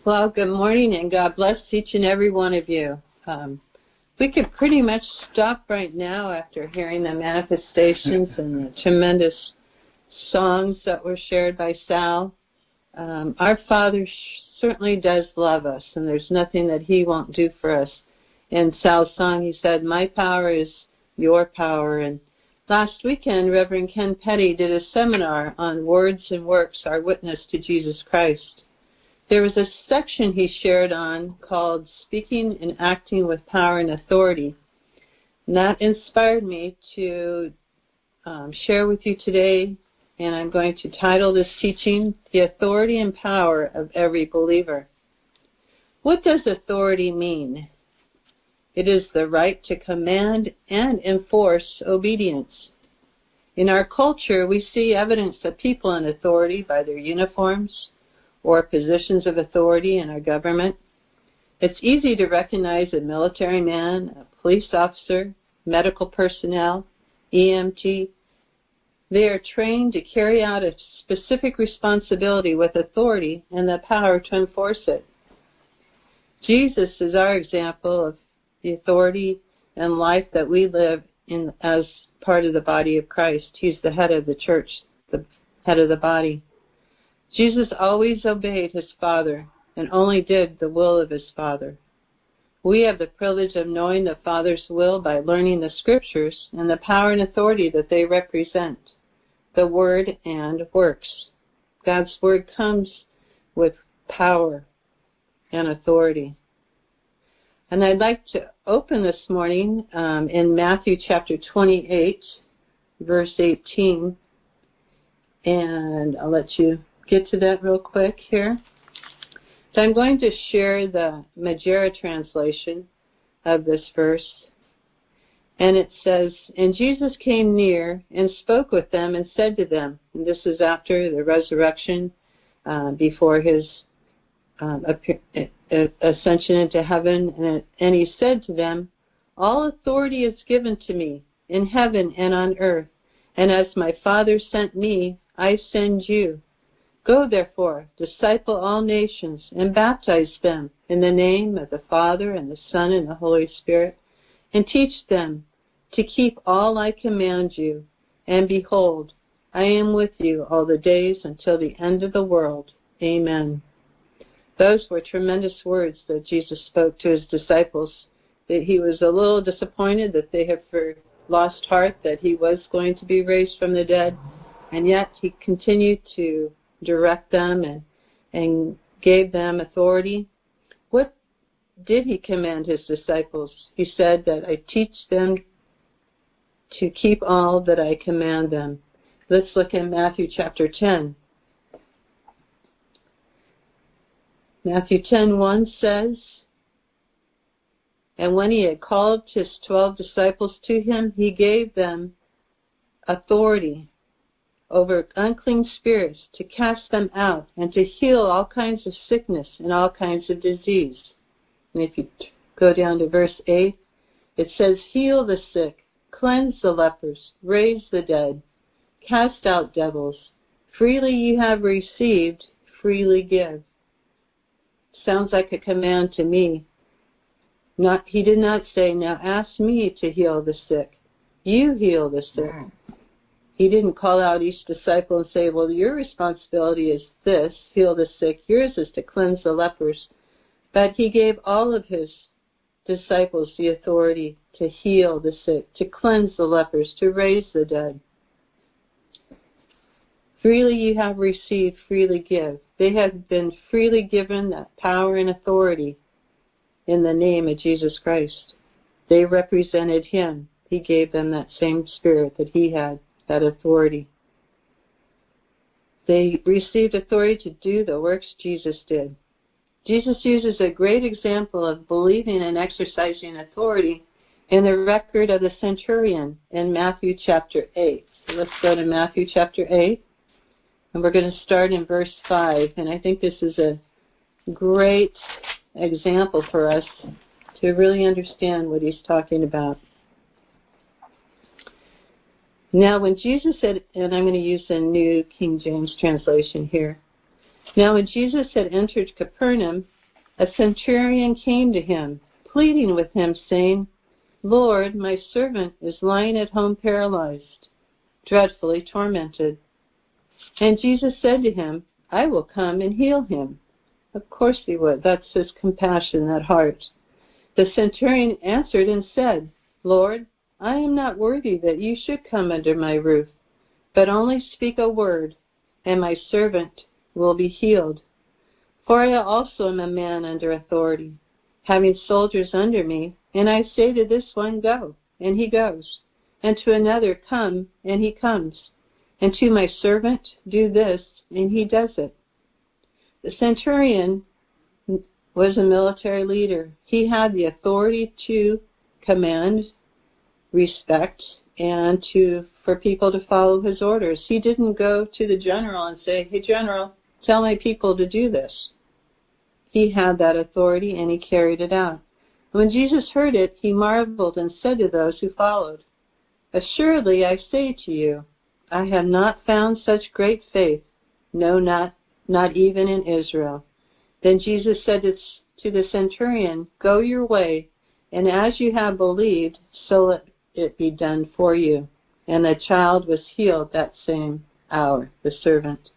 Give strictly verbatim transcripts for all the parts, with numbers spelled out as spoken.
Well, good morning, and God bless each and every one of you. Um, we could pretty much stop right now after hearing the manifestations and the tremendous songs that were shared by Sal. Um, our Father sh- certainly does love us, and there's nothing that He won't do for us. In Sal's song, he said, "My power is your power." And last weekend, Reverend Ken Petty did a seminar on Words and Works, Our Witness to Jesus Christ. There was a section he shared on called Speaking and Acting with Power and Authority. And that inspired me to um, share with you today, and I'm going to title this teaching, The Authority and Power of Every Believer. What does authority mean? It is the right to command and enforce obedience. In our culture, we see evidence of people in authority by their uniforms or positions of authority in our government. It's easy to recognize a military man, a police officer, medical personnel, E M T. They are trained to carry out a specific responsibility with authority and the power to enforce it. Jesus is our example of the authority and life that we live in as part of the body of Christ. He's the head of the church, the head of the body. Jesus always obeyed his Father and only did the will of his Father. We have the privilege of knowing the Father's will by learning the Scriptures and the power and authority that they represent, the Word and works. God's Word comes with power and authority. And I'd like to open this morning um, in Matthew chapter twenty-eight, verse eighteen, and I'll let you get to that real quick here. So I'm going to share the Majera translation of this verse. And it says, "And Jesus came near and spoke with them and said to them," and this is after the resurrection, uh, before his um, ascension into heaven, and, and he said to them, "All authority is given to me in heaven and on earth, and as my Father sent me, I send you. Go, therefore, disciple all nations, and baptize them in the name of the Father and the Son and the Holy Spirit, and teach them to keep all I command you. And behold, I am with you all the days until the end of the world. Amen." Those were tremendous words that Jesus spoke to his disciples. That he was a little disappointed that they had lost heart, that he was going to be raised from the dead, and yet he continued to direct them and, and gave them authority. What did he command his disciples? He said that I teach them to keep all that I command them. Let's look at Matthew chapter ten. Matthew ten one says, "And when he had called his twelve disciples to him, he gave them authority over unclean spirits to cast them out and to heal all kinds of sickness and all kinds of disease." And if you go down to verse eight, it says, "Heal the sick, cleanse the lepers, raise the dead, cast out devils. Freely you have received, freely give." Sounds like a command to me. Not, he did not say, "Now ask me to heal the sick." You heal the sick. He didn't call out each disciple and say, "Well, your responsibility is this, heal the sick. Yours is to cleanse the lepers." But he gave all of his disciples the authority to heal the sick, to cleanse the lepers, to raise the dead. Freely you have received, freely give. They have been freely given that power and authority in the name of Jesus Christ. They represented him. He gave them that same spirit that he had, that authority. They received authority to do the works Jesus did. Jesus uses a great example of believing and exercising authority in the record of the centurion in Matthew chapter eight. So let's go to Matthew chapter eight, and we're going to start in verse five. And I think this is a great example for us to really understand what he's talking about. Now when Jesus said, and I'm going to use the New King James translation here. Now when Jesus had entered Capernaum, a centurion came to him, pleading with him, saying, "Lord, my servant is lying at home paralyzed, dreadfully tormented." And Jesus said to him, "I will come and heal him." Of course he would. That's his compassion, that heart. The centurion answered and said, "Lord, I am not worthy that you should come under my roof, but only speak a word, and my servant will be healed. For I also am a man under authority, having soldiers under me, and I say to this one, 'Go,' and he goes, and to another, 'Come,' and he comes, and to my servant, 'Do this,' and he does it." The centurion was a military leader. He had the authority to command, respect, and to for people to follow his orders. He didn't go to the general and say, "Hey, general, tell my people to do this." He had that authority, and he carried it out. When Jesus heard it, he marveled and said to those who followed, "Assuredly, I say to you, I have not found such great faith, no, not, not even in Israel." Then Jesus said to the centurion, "Go your way, and as you have believed, so let it be done for you." And the child was healed that same hour, the servant.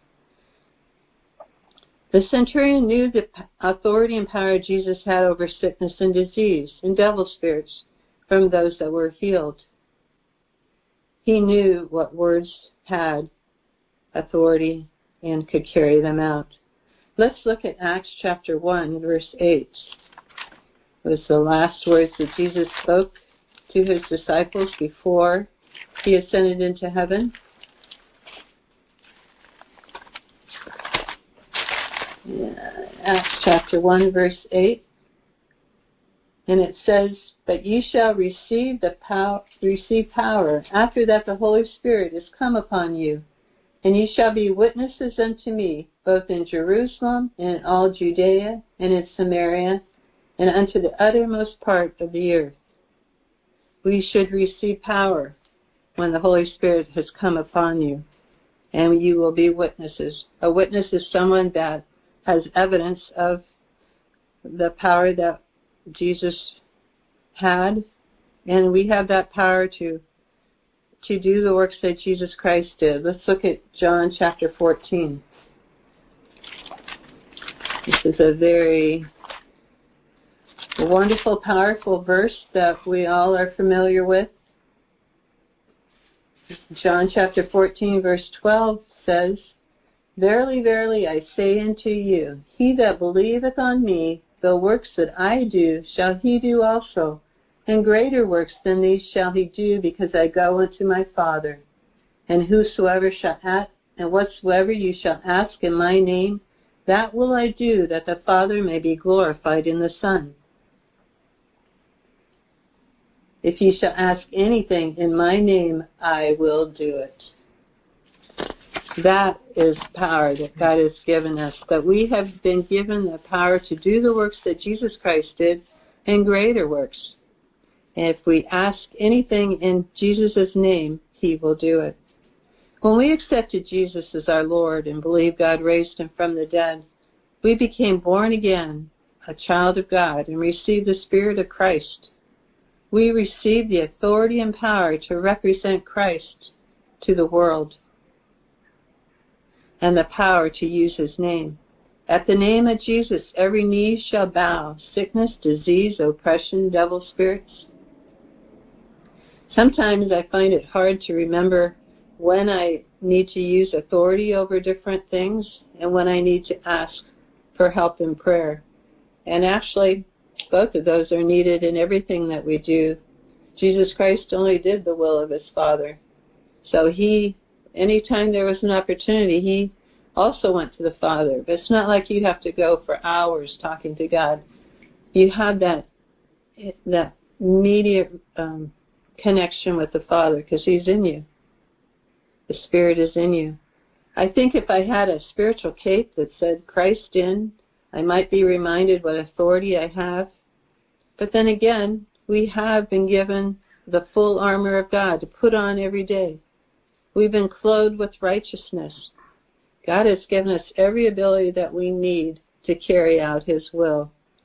The centurion knew the authority and power Jesus had over sickness and disease and devil spirits from those that were healed. He knew what words had authority and could carry them out. Let's look at Acts chapter one, verse eight. It was the last words that Jesus spoke to his disciples before he ascended into heaven. Acts chapter one, verse eight. And it says, "But ye shall receive the power, receive power, after that the Holy Spirit is come upon you, and ye shall be witnesses unto me, both in Jerusalem, and in all Judea, and in Samaria, and unto the uttermost part of the earth." We should receive power when the Holy Spirit has come upon you, and you will be witnesses. A witness is someone that has evidence of the power that Jesus had, and we have that power to to do the works that Jesus Christ did. Let's look at John chapter fourteen. This is a very wonderful, powerful verse that we all are familiar with. John chapter fourteen, verse twelve says, "Verily, verily, I say unto you, he that believeth on me, the works that I do shall he do also, and greater works than these shall he do, because I go unto my Father. And whosoever shall ask, and whatsoever you shall ask in my name, that will I do, that the Father may be glorified in the Son. If ye shall ask anything in my name, I will do it." That is power that God has given us, that we have been given the power to do the works that Jesus Christ did, and greater works. And if we ask anything in Jesus' name, he will do it. When we accepted Jesus as our Lord and believed God raised him from the dead, we became born again, a child of God, and received the Spirit of Christ. We received the authority and power to represent Christ to the world, and the power to use his name. At the name of Jesus, every knee shall bow, sickness, disease, oppression, devil spirits. Sometimes I find it hard to remember when I need to use authority over different things and when I need to ask for help in prayer. And actually, both of those are needed in everything that we do. Jesus Christ only did the will of his Father. So he, anytime there was an opportunity, he also went to the Father. But it's not like you have to go for hours talking to God. You have that that immediate um, connection with the Father because he's in you. The Spirit is in you. I think if I had a spiritual cape that said Christ in, I might be reminded what authority I have. But then again, we have been given the full armor of God to put on every day. We've been clothed with righteousness. God has given us every ability that we need to carry out his will.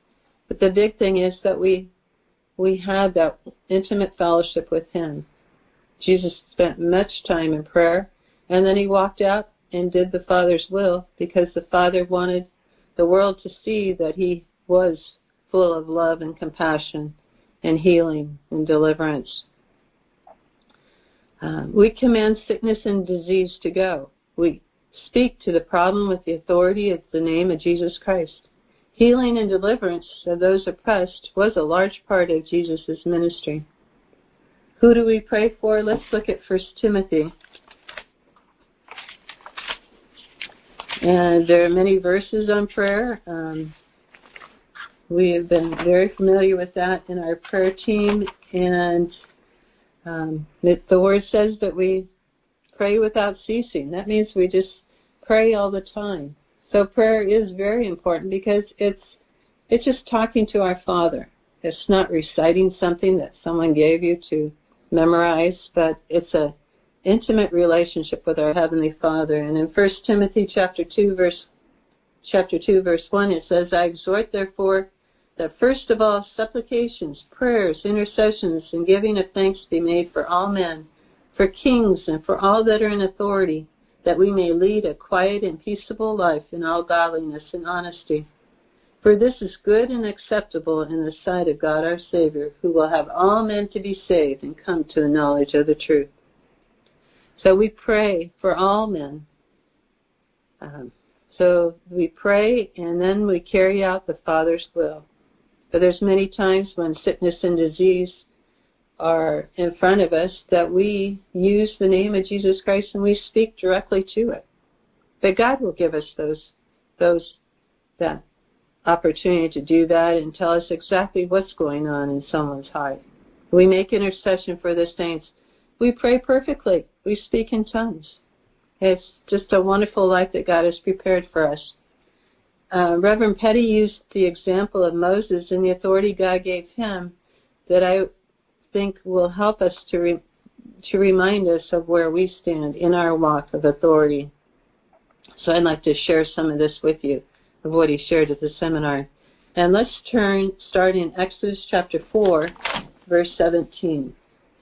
But the big thing is that we we had that intimate fellowship with him. Jesus spent much time in prayer, and then he walked out and did the Father's will because the Father wanted the world to see that he was full of love and compassion and healing and deliverance. Uh, we command sickness and disease to go. We speak to the problem with the authority of the name of Jesus Christ. Healing and deliverance of those oppressed was a large part of Jesus' ministry. Who do we pray for? Let's look at First Timothy. And there are many verses on prayer. Um, we have been very familiar with that in our prayer team. And um, it, the Word says that we pray without ceasing. That means we just pray all the time. So prayer is very important because it's it's just talking to our Father. It's not reciting something that someone gave you to memorize, but it's a intimate relationship with our Heavenly Father. And in First Timothy chapter two, verse chapter two, verse one, it says, I exhort therefore that first of all supplications, prayers, intercessions, and giving of thanks be made for all men, for kings, and for all that are in authority, that we may lead a quiet and peaceable life in all godliness and honesty. For this is good and acceptable in the sight of God our Savior, who will have all men to be saved and come to the knowledge of the truth. So we pray for all men. Um, so we pray and then we carry out the Father's will. But there's many times when sickness and disease are in front of us that we use the name of Jesus Christ and we speak directly to it. But God will give us those, those, that opportunity to do that and tell us exactly what's going on in someone's heart. We make intercession for the saints. We pray perfectly. We speak in tongues. It's just a wonderful life that God has prepared for us. Uh, Reverend Petty used the example of Moses and the authority God gave him that I think will help us to re- to remind us of where we stand in our walk of authority. So I'd like to share some of this with you, of what he shared at the seminar. And let's turn, start in Exodus chapter four, verse seventeen.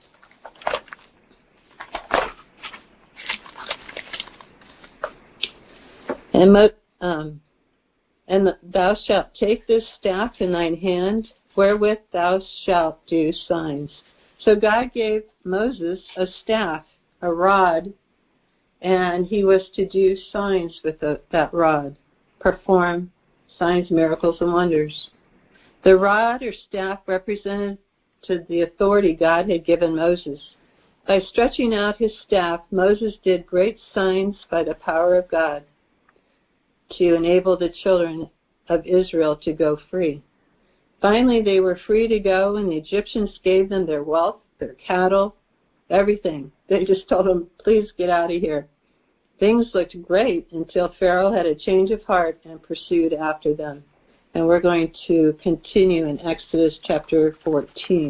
And, um, and thou shalt take this staff in thine hand, wherewith thou shalt do signs. So God gave Moses a staff, a rod, and he was to do signs with the, that rod, perform signs, miracles, and wonders. The rod or staff represented to the authority God had given Moses. By stretching out his staff, Moses did great signs by the power of God to enable the children of Israel to go free. Finally, they were free to go, and the Egyptians gave them their wealth, their cattle, everything. They just told them, please get out of here. Things looked great until Pharaoh had a change of heart and pursued after them. And we're going to continue in Exodus chapter fourteen.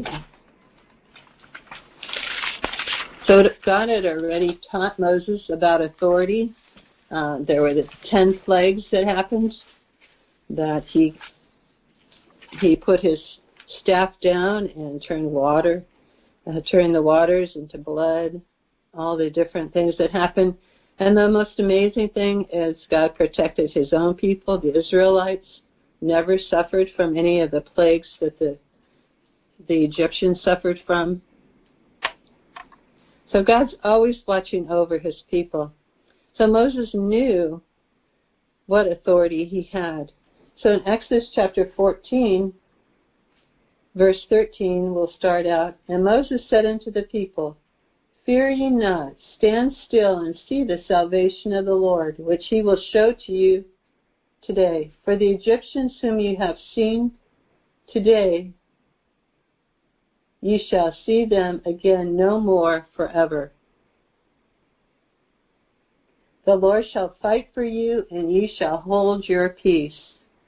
So God had already taught Moses about authority. Uh, there were the ten plagues that happened, that he he put his staff down and turned water, uh, turned the waters into blood, all the different things that happened. And the most amazing thing is God protected his own people. The Israelites never suffered from any of the plagues that the the Egyptians suffered from. So God's always watching over his people. So Moses knew what authority he had. So in Exodus chapter fourteen, verse thirteen, we'll start out. And Moses said unto the people, Fear ye not, stand still and see the salvation of the Lord, which he will show to you today. For the Egyptians whom you have seen today, ye shall see them again no more forever. The Lord shall fight for you, and ye shall hold your peace.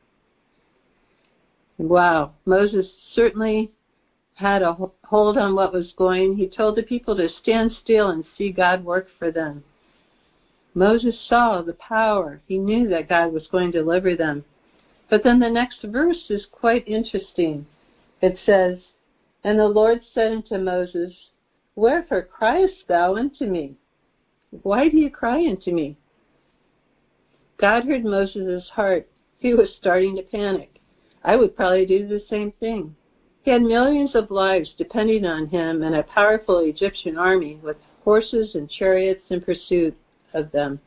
Wow, Moses certainly had a hold on what was going. He told the people to stand still and see God work for them. Moses saw the power. He knew that God was going to deliver them. But then the next verse is quite interesting. It says, "And the Lord said unto Moses, Wherefore criest thou unto me? Why do you cry unto me?" God heard Moses' heart. He was starting to panic. I would probably do the same thing. He had millions of lives depending on him and a powerful Egyptian army with horses and chariots in pursuit of them.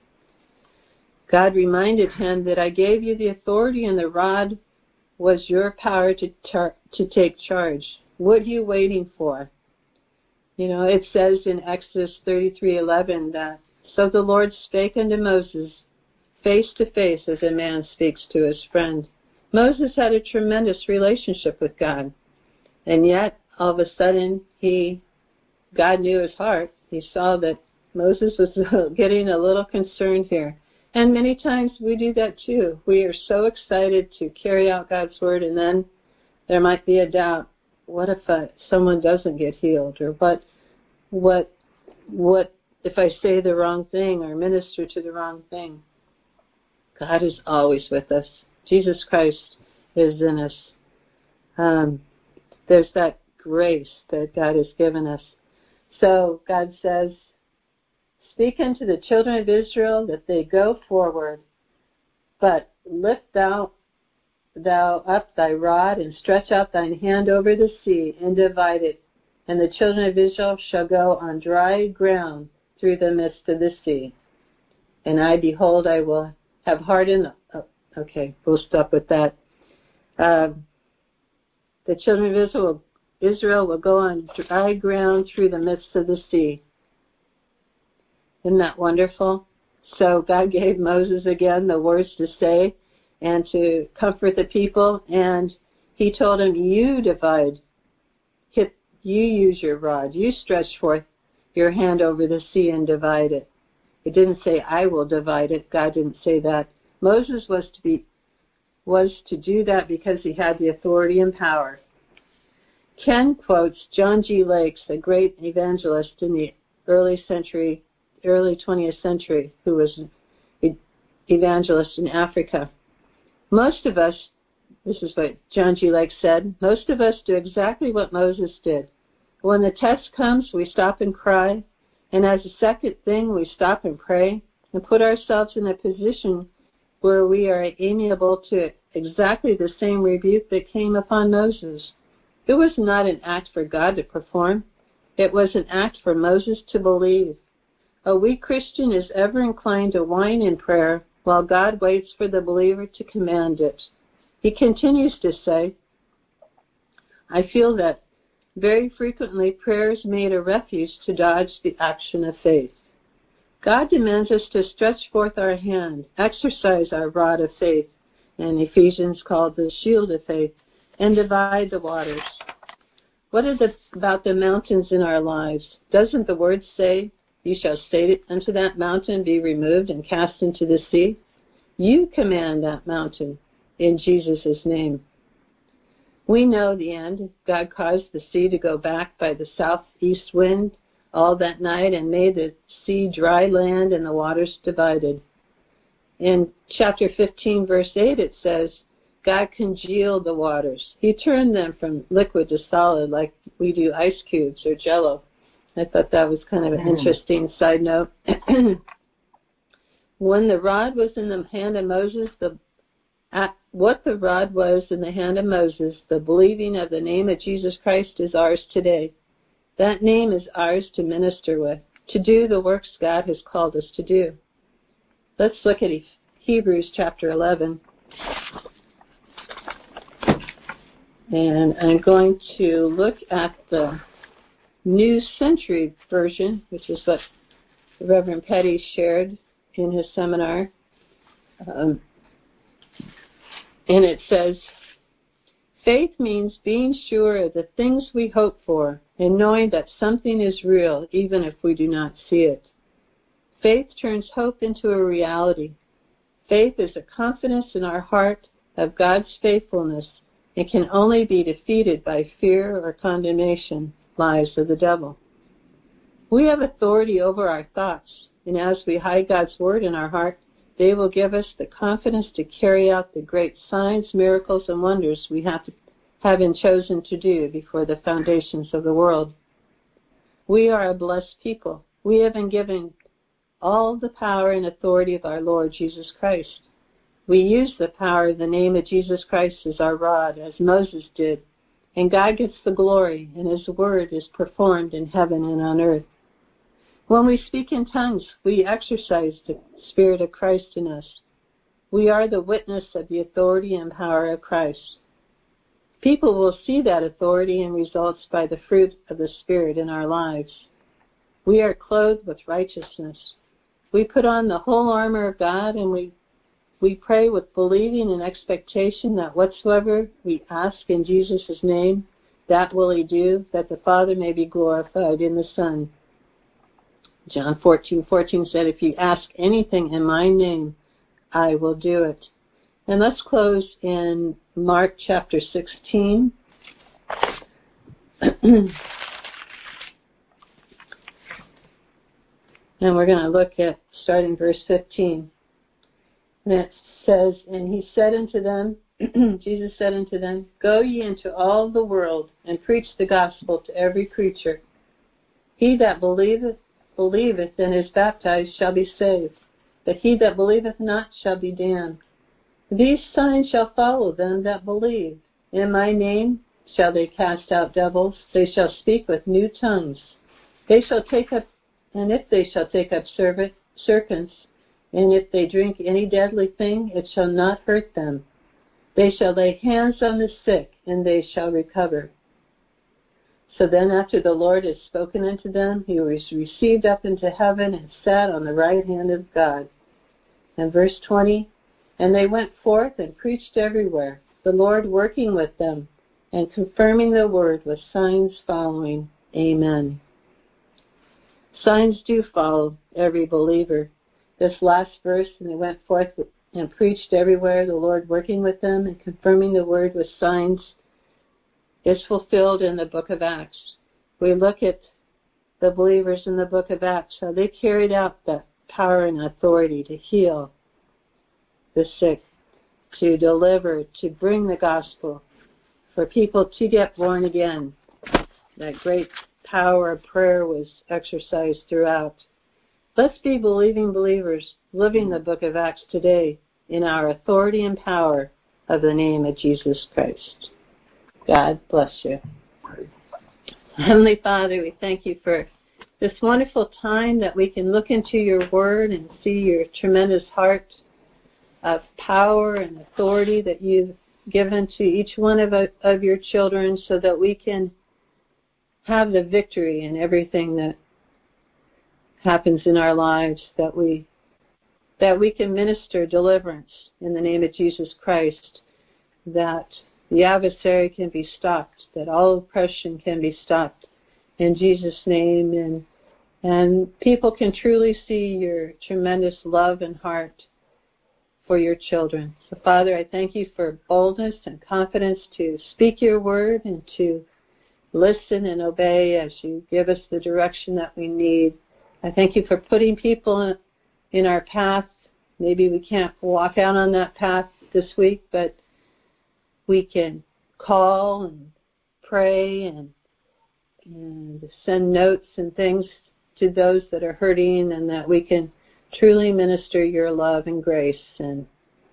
God reminded him that I gave you the authority and the rod was your power to tar- to take charge. What are you waiting for? You know, it says in Exodus thirty-three eleven that, "So the Lord spake unto Moses face to face as a man speaks to his friend." Moses had a tremendous relationship with God. And yet, all of a sudden, he, God knew his heart. He saw that Moses was getting a little concerned here. And many times we do that too. We are so excited to carry out God's word, and then there might be a doubt. What if uh, someone doesn't get healed? Or what, what, what if I say the wrong thing or minister to the wrong thing? God is always with us. Jesus Christ is in us. Um, there's that grace that God has given us. So God says, "Speak unto the children of Israel that they go forward, but lift thou, thou up thy rod and stretch out thine hand over the sea and divide it. And the children of Israel shall go on dry ground through the midst of the sea. And I, behold, I will have hardened." Oh, okay, we'll stop with that. Um, the children of Israel, Israel will go on dry ground through the midst of the sea. Isn't that wonderful? So God gave Moses again the words to say and to comfort the people, and he told him, you divide, hit, you use your rod, you stretch forth your hand over the sea and divide it. It didn't say, I will divide it. God didn't say that. Moses was to be was to do that because he had the authority and power. Ken quotes John G. Lake, a great evangelist in the early century, early twentieth century, who was an evangelist in Africa. Most of us, this is what John G. Lake said, most of us do exactly what Moses did. When the test comes, we stop and cry, and as a second thing, we stop and pray and put ourselves in a position where we are amiable to exactly the same rebuke that came upon Moses. It was not an act for God to perform. It was an act for Moses to believe. A weak Christian is ever inclined to whine in prayer while God waits for the believer to command it. He continues to say, I feel that very frequently prayer is made a refuge to dodge the action of faith. God demands us to stretch forth our hand, exercise our rod of faith, and Ephesians called the shield of faith, and divide the waters. What is it about the mountains in our lives? Doesn't the word say, you shall say unto that mountain, be removed and cast into the sea? You command that mountain in Jesus' name. We know the end. God caused the sea to go back by the southeast wind all that night and made the sea dry land and the waters divided. In chapter fifteen, verse eight, it says, God congealed the waters. He turned them from liquid to solid like we do ice cubes or Jell-O. I thought that was kind of an interesting side note. When the rod was in the hand of Moses, the at what the rod was in the hand of Moses, the believing of the name of Jesus Christ is ours today. That name is ours to minister with, to do the works God has called us to do. Let's look at Hebrews chapter eleven. And I'm going to look at the New Century Version, which is what Reverend Petty shared in his seminar. Um, and it says, faith means being sure of the things we hope for and knowing that something is real even if we do not see it. Faith turns hope into a reality. Faith is a confidence in our heart of God's faithfulness and can only be defeated by fear or condemnation, lies of the devil. We have authority over our thoughts, and as we hide God's word in our heart, They will give us the confidence to carry out the great signs, miracles, and wonders we have, to, have been chosen to do before the foundations of the world. We are a blessed people. We have been given all the power and authority of our Lord Jesus Christ. We use the power of the name of Jesus Christ as our rod, as Moses did, and God gets the glory, and His word is performed in heaven and on earth. When we speak in tongues, we exercise the Spirit of Christ in us. We are the witness of the authority and power of Christ. People will see that authority and results by the fruit of the Spirit in our lives. We are clothed with righteousness. We put on the whole armor of God, and we we pray with believing and expectation that whatsoever we ask in Jesus' name, that will He do, that the Father may be glorified in the Son. John fourteen fourteen said, if you ask anything in my name, I will do it. And let's close in Mark chapter sixteen. And we're going to look at starting verse fifteen. And it says, and he said unto them, Jesus said unto them, go ye into all the world and preach the gospel to every creature. He that believeth, believeth and is baptized shall be saved, but he that believeth not shall be damned. These signs shall follow them that believe. In my name shall they cast out devils. They shall speak with new tongues. They shall take up, and if they shall take up serpents, and if they drink any deadly thing, it shall not hurt them. They shall lay hands on the sick, and they shall recover. So then after the Lord had spoken unto them, he was received up into heaven and sat on the right hand of God. And verse twenty, and they went forth and preached everywhere, the Lord working with them, and confirming the word with signs following. Amen. Signs do follow every believer. This last verse, and they went forth and preached everywhere, the Lord working with them and confirming the word with signs, is fulfilled in the book of Acts. We look at the believers in the book of Acts, how they carried out that power and authority to heal the sick, to deliver, to bring the gospel, for people to get born again. That great power of prayer was exercised throughout. Let's be believing believers living the book of Acts today in our authority and power of the name of Jesus Christ. God bless you. Heavenly Father, we thank you for this wonderful time that we can look into your word and see your tremendous heart of power and authority that you've given to each one of, of your children, so that we can have the victory in everything that happens in our lives, that we that we can minister deliverance in the name of Jesus Christ, that the adversary can be stopped, that all oppression can be stopped in Jesus' name, and and people can truly see your tremendous love and heart for your children. So, Father, I thank you for boldness and confidence to speak your word and to listen and obey as you give us the direction that we need. I thank you for putting people in our path. Maybe we can't walk out on that path this week, but we can call and pray and, and send notes and things to those that are hurting, and that we can truly minister your love and grace and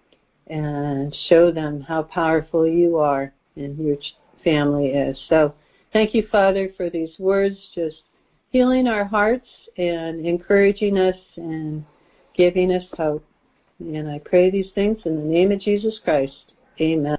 and show them how powerful you are and your family is. So thank you, Father, for these words, just healing our hearts and encouraging us and giving us hope. And I pray these things in the name of Jesus Christ. Amen.